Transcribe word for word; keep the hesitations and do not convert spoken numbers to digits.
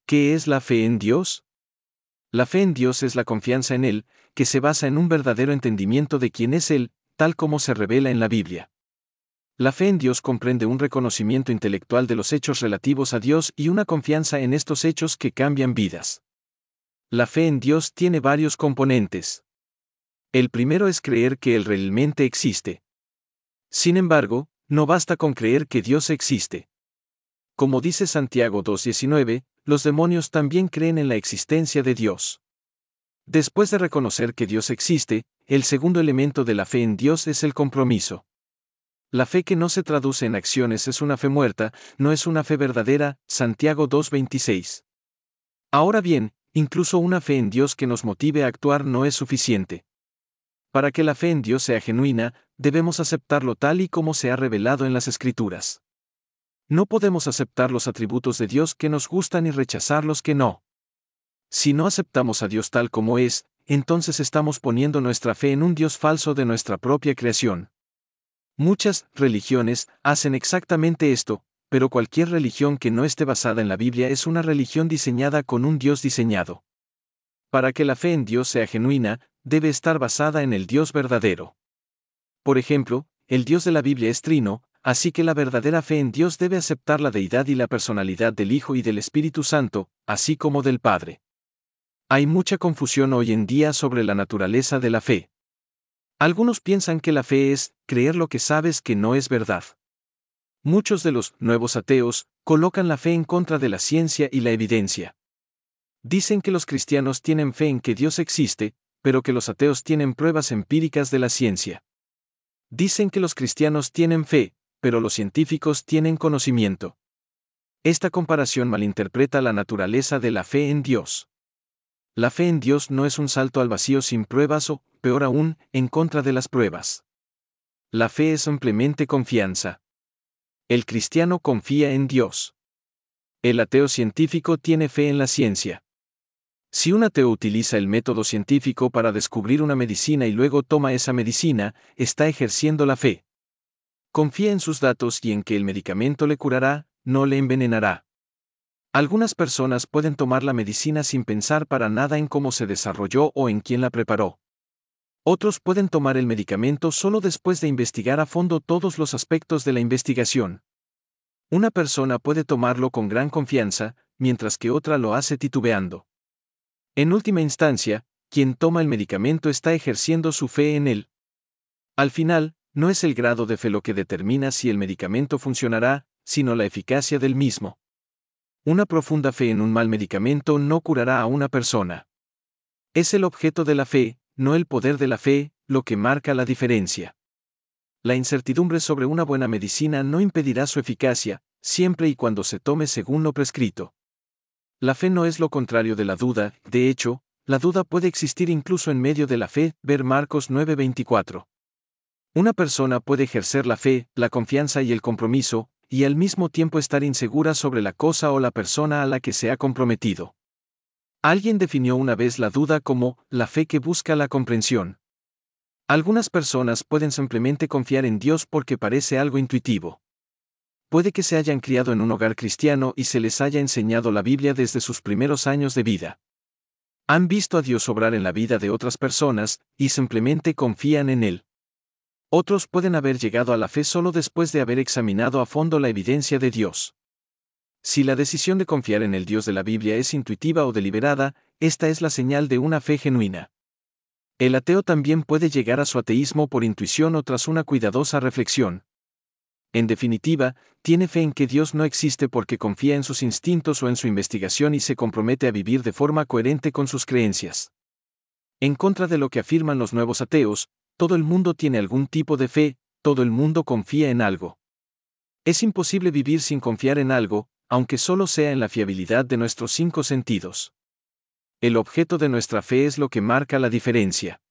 ¿Qué es la fe en Dios? La fe en Dios es la confianza en Él, que se basa en un verdadero entendimiento de quién es Él, tal como se revela en la Biblia. La fe en Dios comprende un reconocimiento intelectual de los hechos relativos a Dios y una confianza en estos hechos que cambian vidas. La fe en Dios tiene varios componentes. El primero es creer que Él realmente existe. Sin embargo, no basta con creer que Dios existe. Como dice Santiago dos diecinueve, los demonios también creen en la existencia de Dios. Después de reconocer que Dios existe, el segundo elemento de la fe en Dios es el compromiso. La fe que no se traduce en acciones es una fe muerta, no es una fe verdadera, Santiago dos veintiséis. Ahora bien, incluso una fe en Dios que nos motive a actuar no es suficiente. Para que la fe en Dios sea genuina, debemos aceptarlo tal y como se ha revelado en las Escrituras. No podemos aceptar los atributos de Dios que nos gustan y rechazar los que no. Si no aceptamos a Dios tal como es, entonces estamos poniendo nuestra fe en un Dios falso de nuestra propia creación. Muchas religiones hacen exactamente esto, pero cualquier religión que no esté basada en la Biblia es una religión diseñada con un Dios diseñado. Para que la fe en Dios sea genuina, debe estar basada en el Dios verdadero. Por ejemplo, el Dios de la Biblia es trino, así que la verdadera fe en Dios debe aceptar la deidad y la personalidad del Hijo y del Espíritu Santo, así como del Padre. Hay mucha confusión hoy en día sobre la naturaleza de la fe. Algunos piensan que la fe es creer lo que sabes que no es verdad. Muchos de los nuevos ateos colocan la fe en contra de la ciencia y la evidencia. Dicen que los cristianos tienen fe en que Dios existe, pero que los ateos tienen pruebas empíricas de la ciencia. Dicen que los cristianos tienen fe, pero los científicos tienen conocimiento. Esta comparación malinterpreta la naturaleza de la fe en Dios. La fe en Dios no es un salto al vacío sin pruebas o, peor aún, en contra de las pruebas. La fe es simplemente confianza. El cristiano confía en Dios. El ateo científico tiene fe en la ciencia. Si un ateo utiliza el método científico para descubrir una medicina y luego toma esa medicina, está ejerciendo la fe. Confía en sus datos y en que el medicamento le curará, no le envenenará. Algunas personas pueden tomar la medicina sin pensar para nada en cómo se desarrolló o en quién la preparó. Otros pueden tomar el medicamento solo después de investigar a fondo todos los aspectos de la investigación. Una persona puede tomarlo con gran confianza, mientras que otra lo hace titubeando. En última instancia, quien toma el medicamento está ejerciendo su fe en él. Al final, no es el grado de fe lo que determina si el medicamento funcionará, sino la eficacia del mismo. Una profunda fe en un mal medicamento no curará a una persona. Es el objeto de la fe, no el poder de la fe, lo que marca la diferencia. La incertidumbre sobre una buena medicina no impedirá su eficacia, siempre y cuando se tome según lo prescrito. La fe no es lo contrario de la duda, de hecho, la duda puede existir incluso en medio de la fe, ver Marcos nueve veinticuatro. Una persona puede ejercer la fe, la confianza y el compromiso, y al mismo tiempo estar insegura sobre la cosa o la persona a la que se ha comprometido. Alguien definió una vez la duda como la fe que busca la comprensión. Algunas personas pueden simplemente confiar en Dios porque parece algo intuitivo. Puede que se hayan criado en un hogar cristiano y se les haya enseñado la Biblia desde sus primeros años de vida. Han visto a Dios obrar en la vida de otras personas, y simplemente confían en Él. Otros pueden haber llegado a la fe solo después de haber examinado a fondo la evidencia de Dios. Si la decisión de confiar en el Dios de la Biblia es intuitiva o deliberada, esta es la señal de una fe genuina. El ateo también puede llegar a su ateísmo por intuición o tras una cuidadosa reflexión. En definitiva, tiene fe en que Dios no existe porque confía en sus instintos o en su investigación y se compromete a vivir de forma coherente con sus creencias. En contra de lo que afirman los nuevos ateos, todo el mundo tiene algún tipo de fe, todo el mundo confía en algo. Es imposible vivir sin confiar en algo, aunque solo sea en la fiabilidad de nuestros cinco sentidos. El objeto de nuestra fe es lo que marca la diferencia.